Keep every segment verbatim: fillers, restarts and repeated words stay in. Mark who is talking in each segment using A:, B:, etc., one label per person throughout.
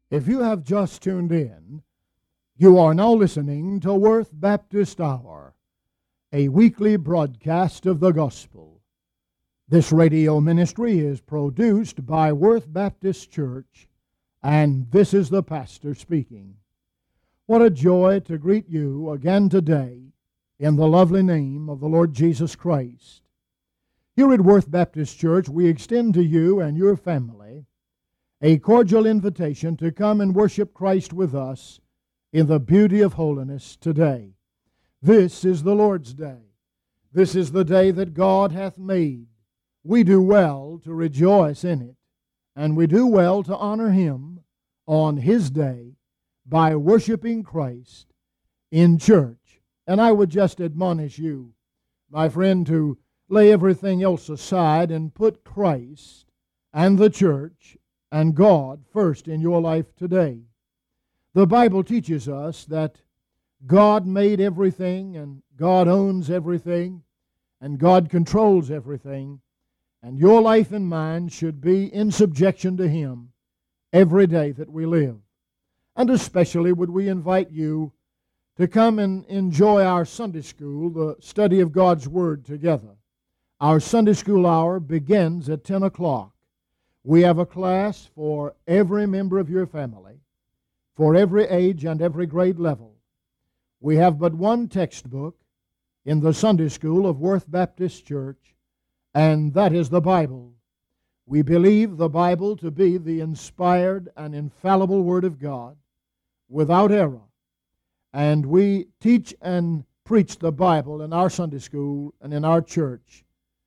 A: If you have just tuned in, you are now listening to Worth Baptist Hour, a weekly broadcast of the gospel. This radio ministry is produced by Worth Baptist Church, and this is the pastor speaking. What a joy to greet you again today in the lovely name of the Lord Jesus Christ. Here at Worth Baptist Church, we extend to you and your family a cordial invitation to come and worship Christ with us in the beauty of holiness today. This is the Lord's day. This is the day that God hath made. We do well to rejoice in it, and we do well to honor Him on His day by worshiping Christ in church. And I would just admonish you, my friend, to lay everything else aside and put Christ and the church and God first in your life today. The Bible teaches us that God made everything, and God owns everything, and God controls everything, and your life and mine should be in subjection to Him every day that we live. And especially would we invite you to come and enjoy our Sunday school, the study of God's Word together. Our Sunday school hour begins at ten o'clock. We have a class for every member of your family, for every age and every grade level. We have but one textbook in the Sunday school of Worth Baptist Church, and that is the Bible. We believe the Bible to be the inspired and infallible Word of God, without error. And we teach and preach the Bible in our Sunday school and in our church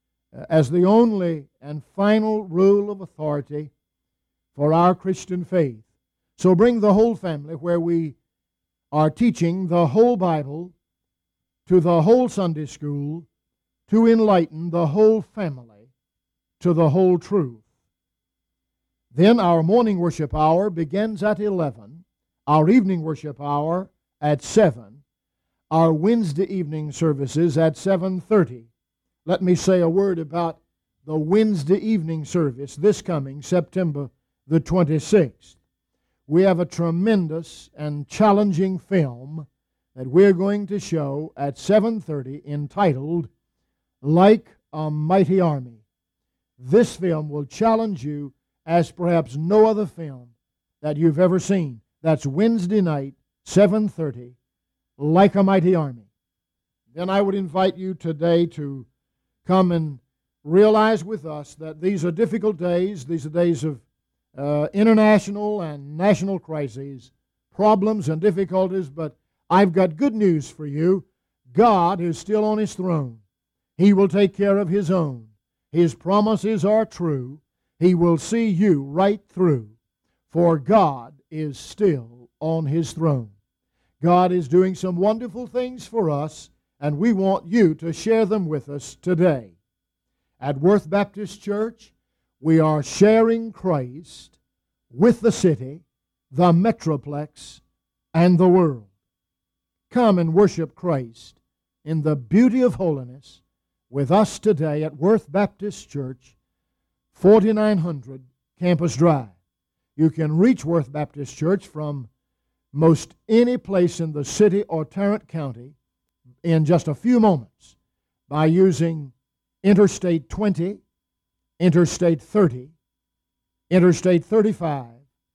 A: as the only and final rule of authority for our Christian faith. So bring the whole family, where we are teaching the whole Bible to the whole Sunday school to enlighten the whole family to the whole truth. Then our morning worship hour begins at eleven, our evening worship hour at seven, our Wednesday evening services at seven thirty. Let me say a word about the Wednesday evening service this coming September the twenty-sixth. We have a tremendous and challenging film that we're going to show at seven thirty entitled, Like a Mighty Army. This film will challenge you as perhaps no other film that you've ever seen. That's Wednesday night, seven thirty, Like a Mighty Army. Then I would invite you today to come and realize with us that these are difficult days. These are days of uh, international and national crises, problems and difficulties, but I've got good news for you. God is still on His throne. He will take care of His own. His promises are true. He will see you right through, for God is still on His throne. God is doing some wonderful things for us, and we want you to share them with us today. At Worth Baptist Church, we are sharing Christ with the city, the metroplex, and the world. Come and worship Christ in the beauty of holiness with us today at Worth Baptist Church, forty-nine hundred Campus Drive. You can reach Worth Baptist Church from most any place in the city or Tarrant County in just a few moments by using Interstate twenty, Interstate thirty, Interstate thirty-five,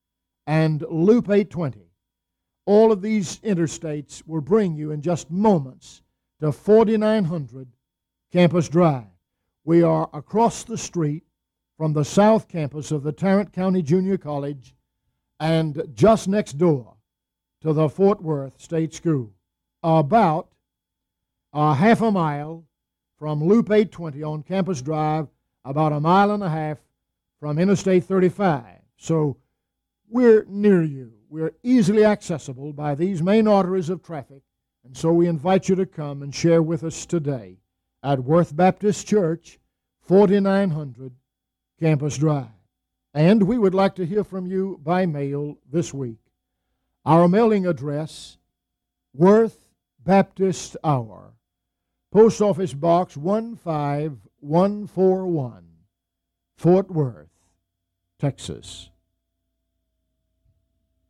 A: and Loop eight twenty. All of these interstates will bring you in just moments to forty-nine hundred Campus Drive. We are across the street from the South Campus of the Tarrant County Junior College and just next door to the Fort Worth State School. About a half a mile from Loop eight twenty on Campus Drive, about a mile and a half from Interstate thirty-five. So we're near you. We're easily accessible by these main arteries of traffic, and so we invite you to come and share with us today at Worth Baptist Church, forty-nine hundred Campus Drive. And we would like to hear from you by mail this week. Our mailing address, Worth Baptist Hour, Post Office Box one five one four one, Fort Worth, Texas.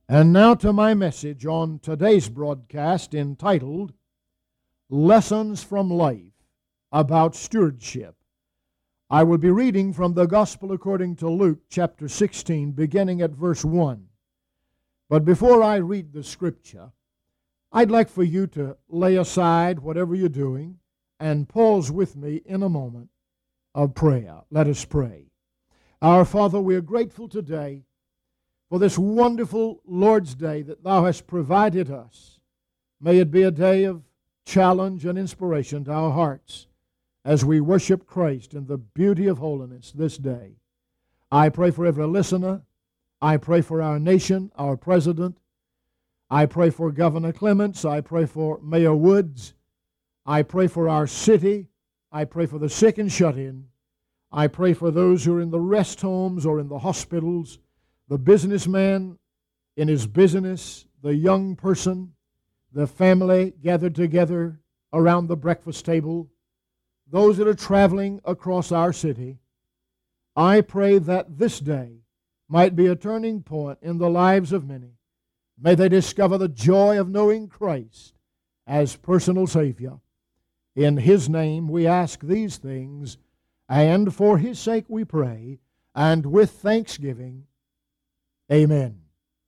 A: And now to my message on today's broadcast entitled, Lessons from Life About Stewardship. I will be reading from the Gospel according to Luke chapter sixteen, beginning at verse one. But before I read the scripture, I'd like for you to lay aside whatever you're doing and pause with me in a moment of prayer. Let us pray. Our Father, we are grateful today for this wonderful Lord's Day that Thou hast provided us. May it be a day of challenge and inspiration to our hearts as we worship Christ in the beauty of holiness this day. I pray for every listener. I pray for our nation, our president. I pray for Governor Clements. I pray for Mayor Woods. I pray for our city. I pray for the sick and shut in. I pray for those who are in the rest homes or in the hospitals, the businessman in his business, the young person, the family gathered together around the breakfast table, those that are traveling across our city. I pray that this day might be a turning point in the lives of many. May they discover the joy of knowing Christ as personal Savior. In His name we ask these things, and for His sake we pray, and with thanksgiving, Amen.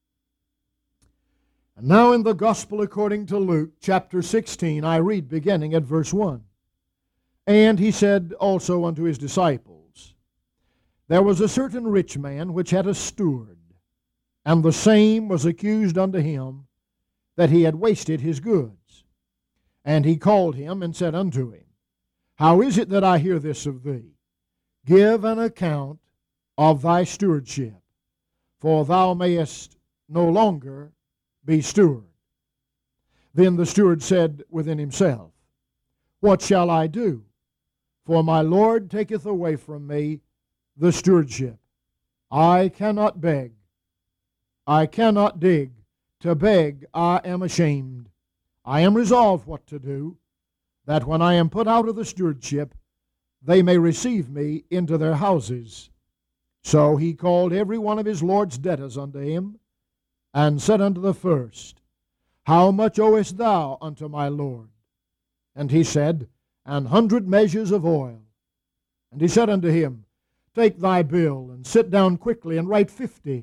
A: And now in the Gospel according to Luke chapter sixteen, I read beginning at verse one. And He said also unto His disciples, There was a certain rich man which had a steward, and the same was accused unto him that he had wasted his goods. And he called him and said unto him, How is it that I hear this of thee? Give an account of thy stewardship, for thou mayest no longer be steward. Then the steward said within himself, What shall I do? For my Lord taketh away from me the stewardship. I cannot beg. I cannot dig. To beg I am ashamed. I am resolved what to do, that when I am put out of the stewardship, they may receive me into their houses. So he called every one of his Lord's debtors unto him, and said unto the first, How much owest thou unto my Lord? And he said, An hundred measures of oil. And he said unto him, Take thy bill, and sit down quickly, and write fifty.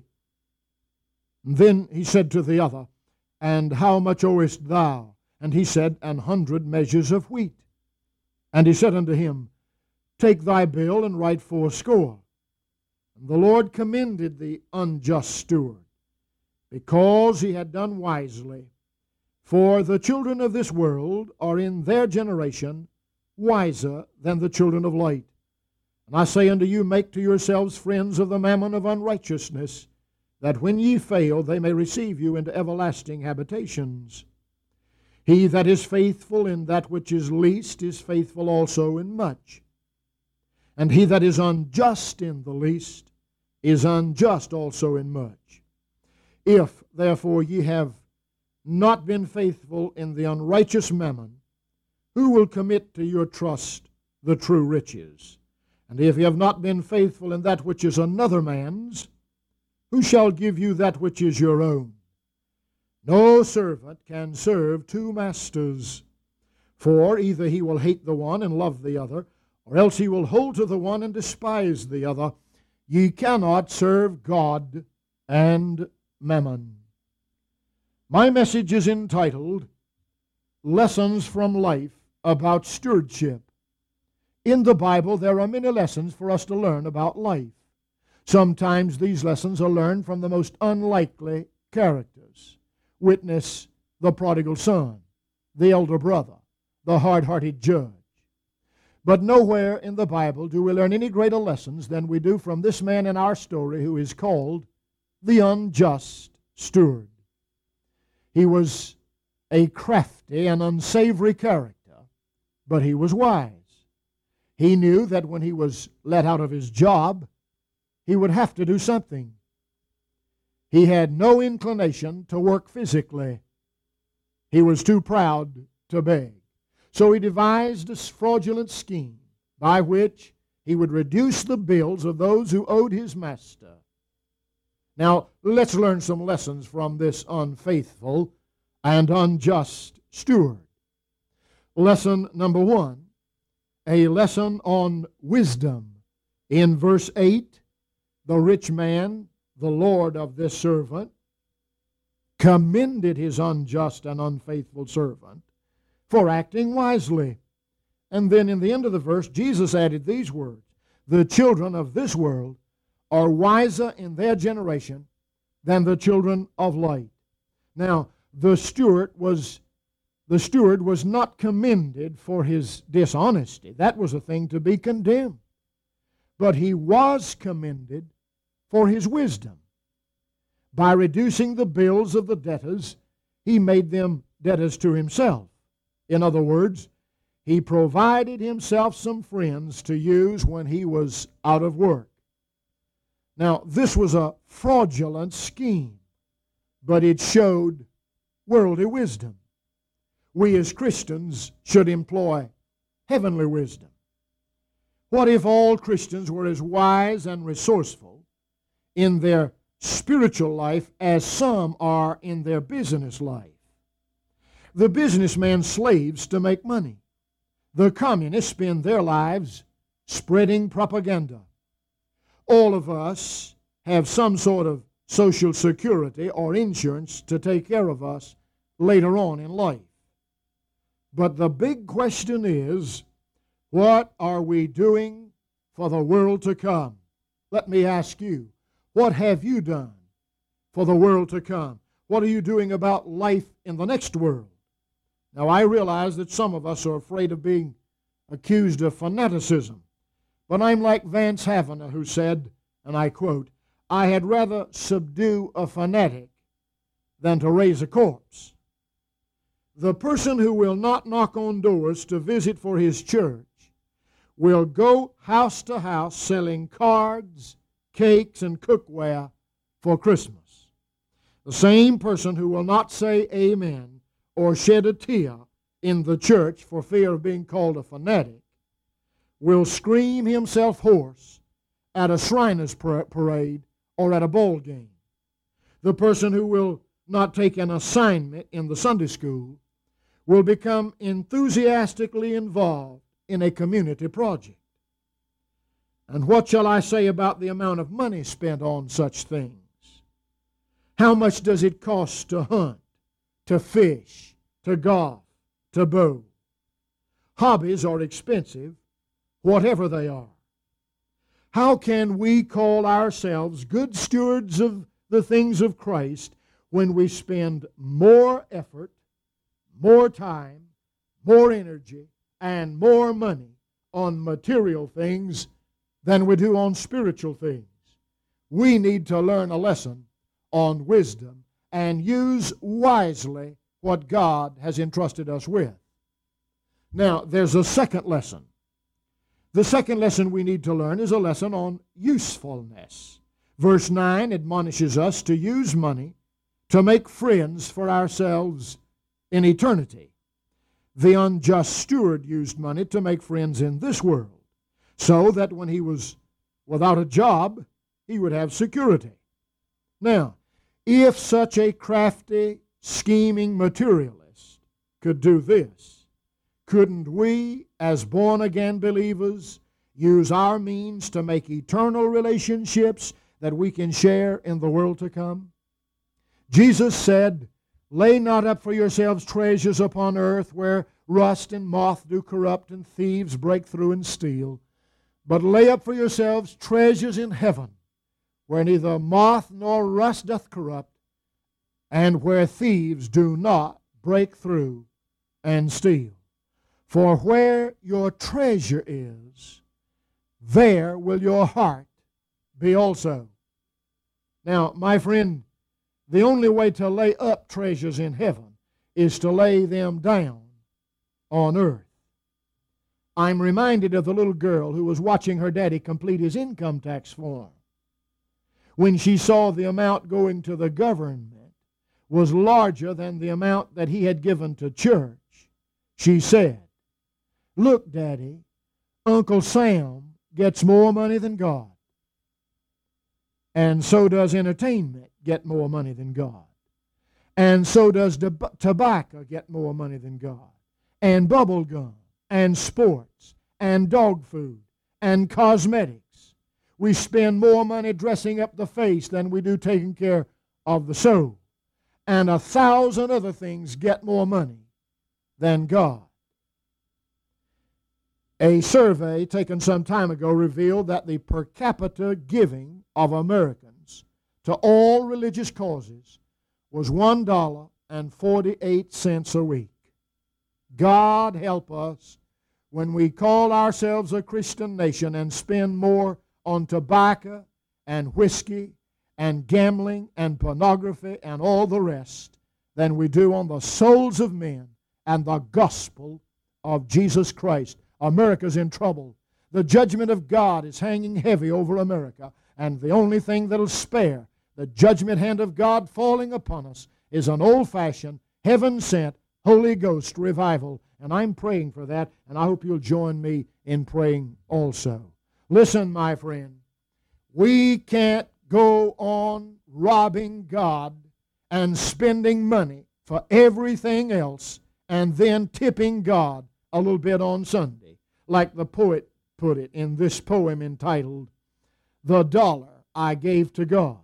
A: And then he said to the other, And how much owest thou? And he said, An hundred measures of wheat. And he said unto him, Take thy bill, and write fourscore. And the Lord commended the unjust steward, because he had done wisely. For the children of this world are in their generation wiser than the children of light. And I say unto you, make to yourselves friends of the mammon of unrighteousness, that when ye fail, they may receive you into everlasting habitations. He that is faithful in that which is least is faithful also in much. And he that is unjust in the least is unjust also in much. If, therefore, ye have not been faithful in the unrighteous mammon, who will commit to your trust the true riches? And if ye have not been faithful in that which is another man's, who shall give you that which is your own? No servant can serve two masters, for either he will hate the one and love the other, or else he will hold to the one and despise the other. Ye cannot serve God and mammon. My message is entitled, Lessons from Life About Stewardship. In the Bible, there are many lessons for us to learn about life. Sometimes these lessons are learned from the most unlikely characters. Witness the prodigal son, the elder brother, the hard-hearted judge. But nowhere in the Bible do we learn any greater lessons than we do from this man in our story who is called the unjust steward. He was a crafty and unsavory character, but he was wise. He knew that when he was let out of his job, he would have to do something. He had no inclination to work physically. He was too proud to beg. So he devised a fraudulent scheme by which he would reduce the bills of those who owed his master. Now, let's learn some lessons from this unfaithful and unjust steward. Lesson number one, a lesson on wisdom. In verse eight, the rich man, the lord of this servant, commended his unjust and unfaithful servant for acting wisely. And then in the end of the verse, Jesus added these words, the children of this world are wiser in their generation than the children of light. Now, the steward was the steward was not commended for his dishonesty. That was a thing to be condemned. But he was commended for his wisdom. By reducing the bills of the debtors, he made them debtors to himself. In other words, he provided himself some friends to use when he was out of work. Now, this was a fraudulent scheme, but it showed worldly wisdom. We as Christians should employ heavenly wisdom. What if all Christians were as wise and resourceful in their spiritual life as some are in their business life? The businessman slaves to make money. The communists spend their lives spreading propaganda. All of us have some sort of social security or insurance to take care of us later on in life. But the big question is, what are we doing for the world to come? Let me ask you, what have you done for the world to come? What are you doing about life in the next world? Now, I realize that some of us are afraid of being accused of fanaticism, but I'm like Vance Havner, who said, and I quote, I had rather subdue a fanatic than to raise a corpse. The person who will not knock on doors to visit for his church will go house to house selling cards, cakes, and cookware for Christmas. The same person who will not say amen or shed a tear in the church for fear of being called a fanatic will scream himself hoarse at a Shriners parade or at a ball game. The person who will not take an assignment in the Sunday school will become enthusiastically involved in a community project. And what shall I say about the amount of money spent on such things? How much does it cost to hunt, to fish, to golf, to bow? Hobbies are expensive, whatever they are. How can we call ourselves good stewards of the things of Christ when we spend more effort, more time, more energy, and more money on material things than we do on spiritual things? We need to learn a lesson on wisdom and use wisely what God has entrusted us with. Now, there's a second lesson. The second lesson we need to learn is a lesson on usefulness. Verse nine admonishes us to use money to make friends for ourselves in eternity. The unjust steward used money to make friends in this world, so that when he was without a job, he would have security. Now, if such a crafty, scheming materialist could do this, couldn't we, as born-again believers, use our means to make eternal relationships that we can share in the world to come? Jesus said, lay not up for yourselves treasures upon earth where rust and moth do corrupt and thieves break through and steal, but lay up for yourselves treasures in heaven where neither moth nor rust doth corrupt and where thieves do not break through and steal. For where your treasure is, there will your heart be also. Now, my friend, the only way to lay up treasures in heaven is to lay them down on earth. I'm reminded of the little girl who was watching her daddy complete his income tax form. When she saw the amount going to the government was larger than the amount that he had given to church, she said, look, Daddy, Uncle Sam gets more money than God. And so does entertainment get more money than God. And so does deb- tobacco get more money than God. And bubble gum, and sports, and dog food, and cosmetics. We spend more money dressing up the face than we do taking care of the soul. And a thousand other things get more money than God. A survey taken some time ago revealed that the per capita giving of Americans to all religious causes was one dollar and forty-eight cents a week. God help us when we call ourselves a Christian nation and spend more on tobacco and whiskey and gambling and pornography and all the rest than we do on the souls of men and the gospel of Jesus Christ. America's in trouble. The judgment of God is hanging heavy over America, and the only thing that'll spare the judgment hand of God falling upon us is an old-fashioned, heaven-sent, Holy Ghost revival. And I'm praying for that, and I hope you'll join me in praying also. Listen, my friend, we can't go on robbing God and spending money for everything else and then tipping God a little bit on Sunday, like the poet put it in this poem entitled, "The Dollar I Gave to God."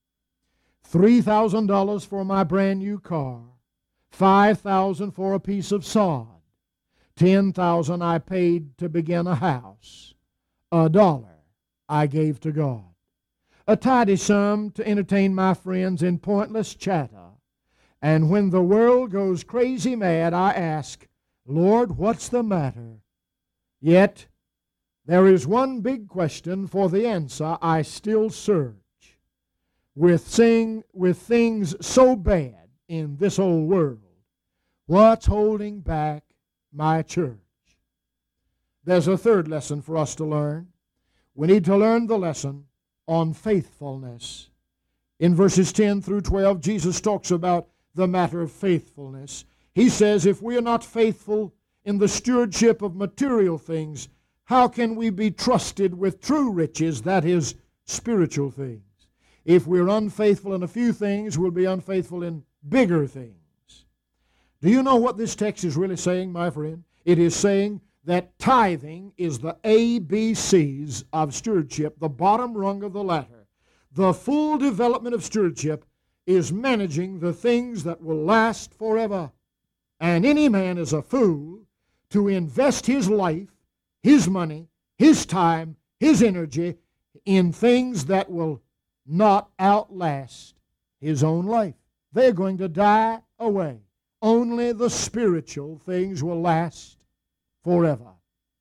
A: three thousand dollars for my brand new car, five thousand dollars for a piece of sod, ten thousand dollars I paid to begin a house, a dollar I gave to God. A tidy sum to entertain my friends in pointless chatter, and when the world goes crazy mad, I ask, Lord, what's the matter? Yet, there is one big question for the answer I still search. With, sing, with things so bad in this old world, what's holding back my church? There's a third lesson for us to learn. We need to learn the lesson on faithfulness. In verses ten through twelve, Jesus talks about the matter of faithfulness. He says, if we are not faithful in the stewardship of material things, how can we be trusted with true riches, that is, spiritual things? If we're unfaithful in a few things, we'll be unfaithful in bigger things. Do you know what this text is really saying, my friend? It is saying that tithing is the A B Cs of stewardship, the bottom rung of the ladder. The full development of stewardship is managing the things that will last forever. And any man is a fool to invest his life, his money, his time, his energy in things that will not outlast his own life. They're going to die away. Only the spiritual things will last forever.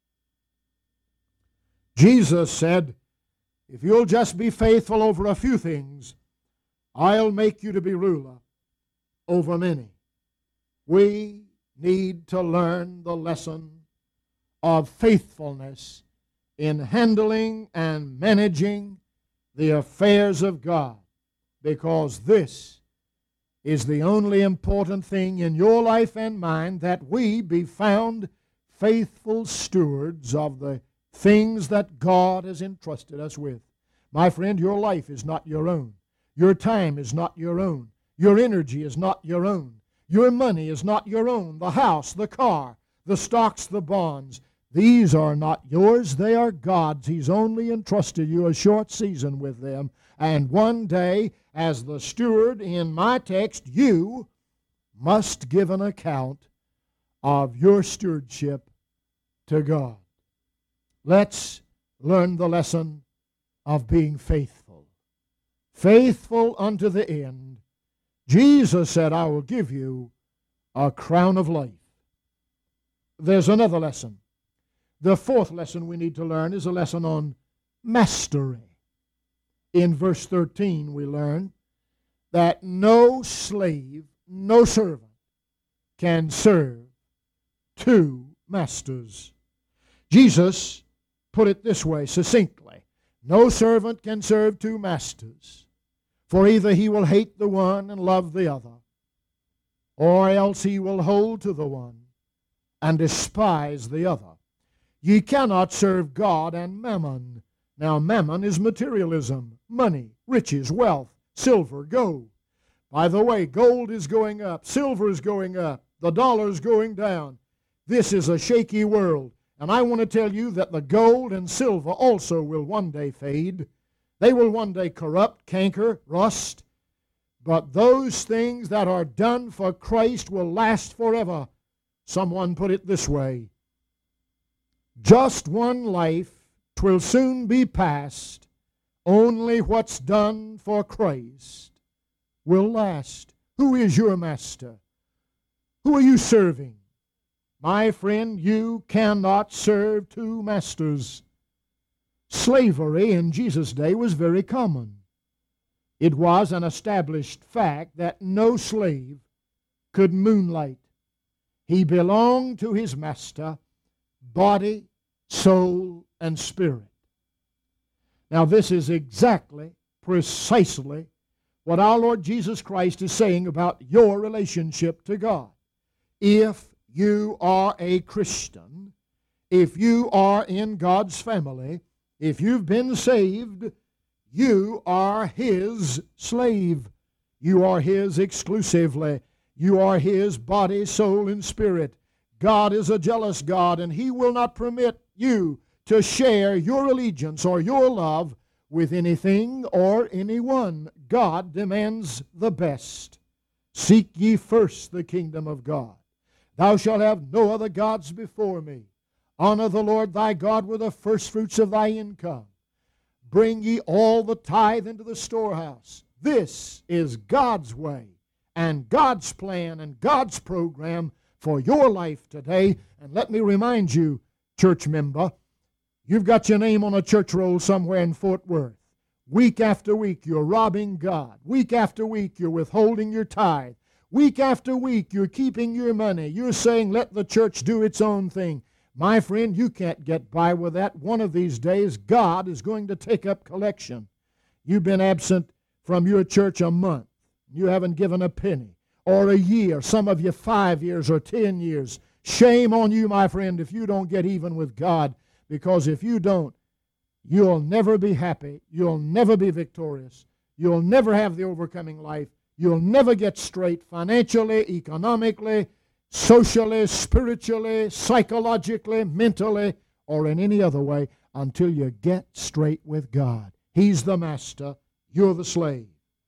A: Jesus said, if you'll just be faithful over a few things, I'll make you to be ruler over many. We need to learn the lesson of faithfulness in handling and managing the affairs of God, because this is the only important thing in your life and mine, that we be found faithful stewards of the things that God has entrusted us with. My friend, your life is not your own. Your time is not your own. Your energy is not your own. Your money is not your own. The house, the car, the stocks, the bonds, these are not yours. They are God's. He's only entrusted you a short season with them. And one day, as the steward in my text, you must give an account of your stewardship to God. Let's learn the lesson of being faithful. Faithful unto the end. Jesus said, I will give you a crown of life. There's another lesson. The fourth lesson we need to learn is a lesson on mastery. In verse thirteen, we learn that no slave, no servant can serve two masters. Jesus put it this way succinctly: no servant can serve two masters, for either he will hate the one and love the other, or else he will hold to the one and despise the other. Ye cannot serve God and mammon. Now, mammon is materialism, money, riches, wealth, silver, gold. By the way, gold is going up, silver is going up, the dollar is going down. This is a shaky world, and I want to tell you that the gold and silver also will one day fade. They will one day corrupt, canker, rust. But those things that are done for Christ will last forever. Someone put it this way: just one life, 'twill soon be past. Only what's done for Christ will last. Who is your master? Who are you serving? My friend, you cannot serve two masters. Slavery in Jesus' day was very common. It was an established fact that no slave could moonlight. He belonged to his master, body, soul, and spirit. Now, this is exactly, precisely what our Lord Jesus Christ is saying about your relationship to God. If you are a Christian, if you are in God's family, if you've been saved, you are His slave. You are His exclusively. You are His body, soul, and spirit. God is a jealous God, and He will not permit you to share your allegiance or your love with anything or anyone. God demands the best. Seek ye first the kingdom of God. Thou shalt have no other gods before me. Honor the Lord thy God with the firstfruits of thy income. Bring ye all the tithe into the storehouse. This is God's way and God's plan and God's program for your life today. And let me remind you, church member, you've got your name on a church roll somewhere in Fort Worth. Week after week, you're robbing God. Week after week, you're withholding your tithe. Week after week, you're keeping your money. You're saying, let the church do its own thing. My friend, you can't get by with that. One of these days, God is going to take up collection. You've been absent from your church a month. You haven't given a penny. Or a year. Some of you five years or ten years. Shame on you, my friend, if you don't get even with God. Because if you don't, you'll never be happy. You'll never be victorious. You'll never have the overcoming life. You'll never get straight financially, economically, socially, spiritually, psychologically, mentally, or in any other way until you get straight with God. He's the master. You're the slave.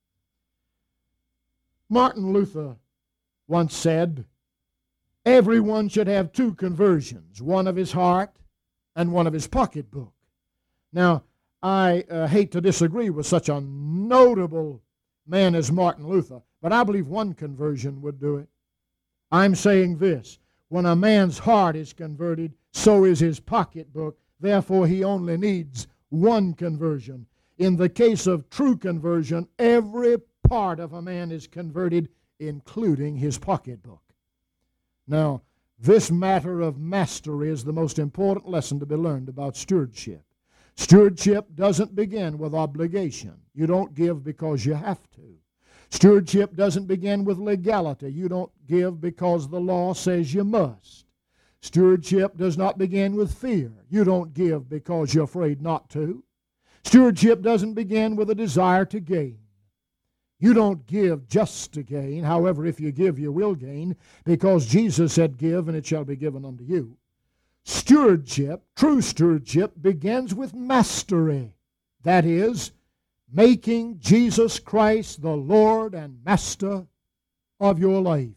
A: Martin Luther once said, everyone should have two conversions, one of his heart and one of his pocketbook. Now, I uh, hate to disagree with such a notable man as Martin Luther, but I believe one conversion would do it. I'm saying this: when a man's heart is converted, so is his pocketbook. Therefore, he only needs one conversion. In the case of true conversion, every part of a man is converted, including his pocketbook. Now, this matter of mastery is the most important lesson to be learned about stewardship. Stewardship doesn't begin with obligation. You don't give because you have to. Stewardship doesn't begin with legality. You don't give because the law says you must. Stewardship does not begin with fear. You don't give because you're afraid not to. Stewardship doesn't begin with a desire to gain. You don't give just to gain. However, if you give, you will gain, because Jesus said, give, and it shall be given unto you. Stewardship, true stewardship, begins with mastery. That is, making Jesus Christ the Lord and Master of your life.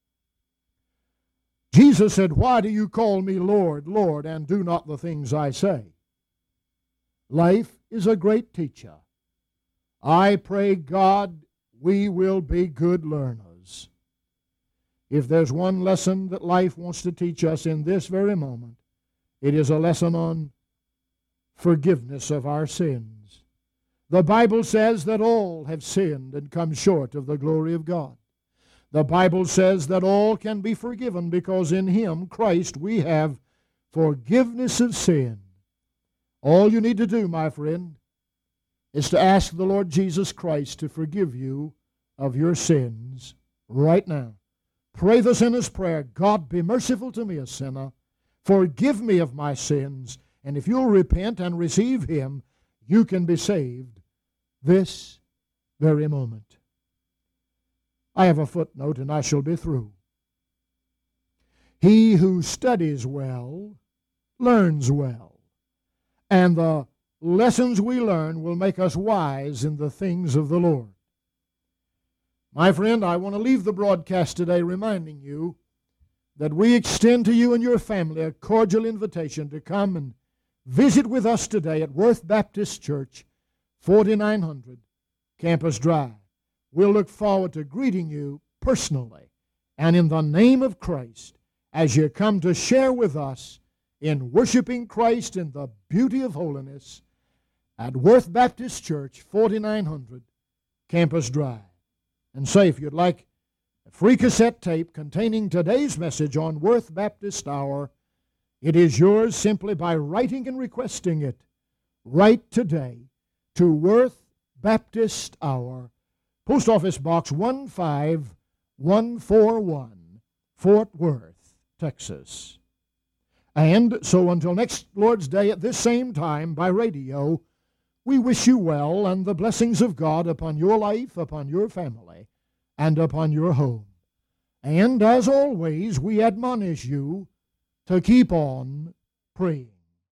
A: Jesus said, why do you call me Lord, Lord, and do not the things I say? Life is a great teacher. I pray God we will be good learners. If there's one lesson that life wants to teach us in this very moment, it is a lesson on forgiveness of our sins. The Bible says that all have sinned and come short of the glory of God. The Bible says that all can be forgiven because in Him, Christ, we have forgiveness of sin. All you need to do, my friend, is to ask the Lord Jesus Christ to forgive you of your sins right now. Pray the sinner's prayer. God, be merciful to me, a sinner. Forgive me of my sins. And if you'll repent and receive Him, you can be saved this very moment. I have a footnote and I shall be through. He who studies well learns well, and the lessons we learn will make us wise in the things of the Lord. My friend, I want to leave the broadcast today reminding you that we extend to you and your family a cordial invitation to come and visit with us today at Worth Baptist Church, forty-nine hundred Campus Drive. We'll look forward to greeting you personally and in the name of Christ as you come to share with us in worshiping Christ in the beauty of holiness at Worth Baptist Church, forty-nine hundred Campus Drive. And say, if you'd like a free cassette tape containing today's message on Worth Baptist Hour, it is yours simply by writing and requesting it. Write today to Worth Baptist Hour, Post Office Box one five one four one, Fort Worth, Texas. And so until next Lord's Day at this same time by radio, we wish you well and the blessings of God upon your life, upon your family, and upon your home. And as always, we admonish you to keep on praying.